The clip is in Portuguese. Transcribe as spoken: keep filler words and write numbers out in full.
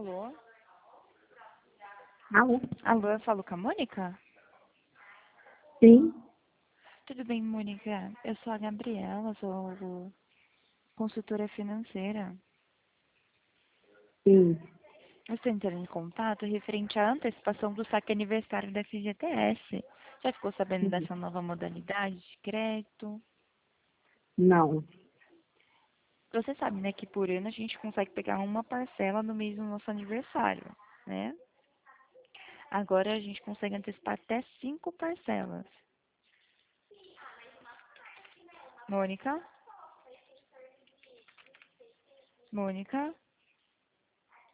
Alô? Alô? Alô, eu falo com a Mônica? Sim, Tudo bem, Mônica? Eu sou a Gabriela, sou consultora financeira. sim. Eu estou entrando em contato referente à antecipação do saque aniversário da F G T S. Já ficou sabendo Sim. dessa nova modalidade de crédito? Não. Você sabe, né, que por ano a gente consegue pegar uma parcela no mês do nosso aniversário, né? Agora a gente consegue antecipar até cinco parcelas. Mônica? Mônica?